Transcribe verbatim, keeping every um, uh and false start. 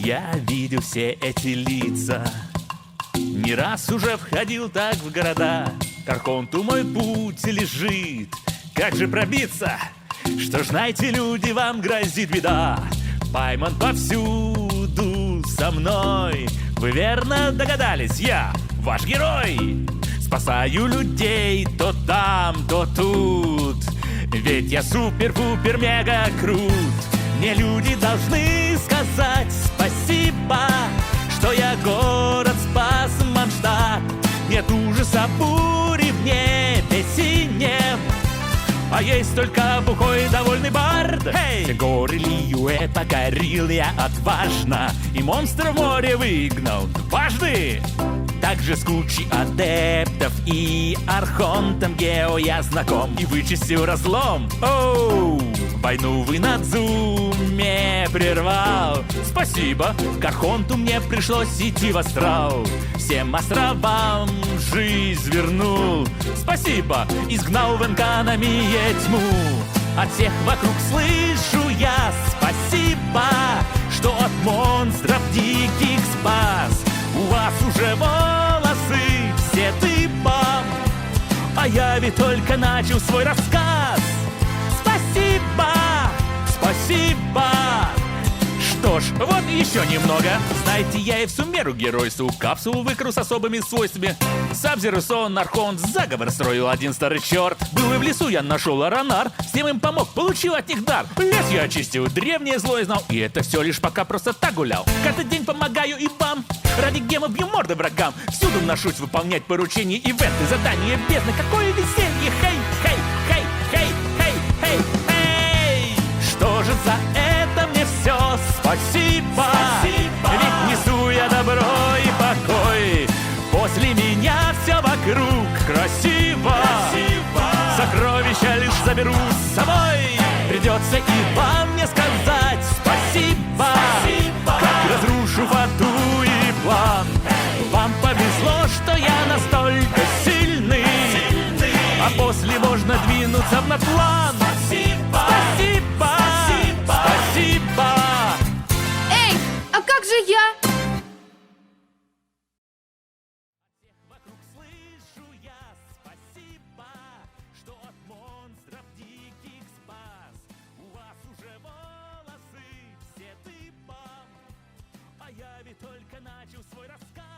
Я видел все эти лица, не раз уже входил так в города. К Архонту мой путь лежит, как же пробиться? Что ж, знаете, люди, вам грозит беда. Пайман повсюду со мной. Вы верно догадались, я ваш герой. Спасаю людей то там, то тут. Ведь я супер-пупер-мега крут. Мне люди должны сказать спасибо, что я город спас, Манштадт. Нет ужаса бури в небе синем, а есть только бухой довольный бард. Hey! Все горы Лиюэ покорил я отважно, и монстра в море выгнал дважды. Также с кучей адептов и архонтом Гео я знаком и вычистил разлом. Оу, войну в Инадзуме прервал. Спасибо, к архонту мне пришлось идти в астрал. Всем островам жизнь вернул. Спасибо, изгнал в Энканамие тьму. От всех вокруг слышу я спасибо, что от монстров диких спас. У вас уже волосы все дыбом, а я ведь только начал свой рассказ. Спасибо, спасибо. Что ж, вот еще немного. Знаете, я и в сумеру геройству капсулу выкрал с особыми свойствами. Сабзеру, Сон, Архонт, заговор строил один старый черт. Был и в лесу я нашел Аронар, всем им помог, получил от них дар. Лес я очистил, древнее зло знал, и это все лишь пока просто так гулял. Каждый день помогаю и вам, ради гема бью морды врагам. Всюду ношусь выполнять поручения, ивенты, задания, бездны. Какое веселье, хей, хей, хей, хей, хей, хей, хей. Что же за это мне все спасибо, спасибо. Ведь несу я добро и покой. После меня все вокруг красиво, красиво. Сокровища лишь заберу с собой. Придется и вам мне сказать спасибо, спасибо. Как разрушу фату и план. Вам повезло, что я настолько сильный, сильный. А после можно двинуться в наплан. Спасибо, спасибо, спасибо, спасибо. Эй, а как же я? Вокруг слышу я спасибо, что от монстров диких спас. У вас уже волосы все дыбом, а я ведь только начал свой рассказ.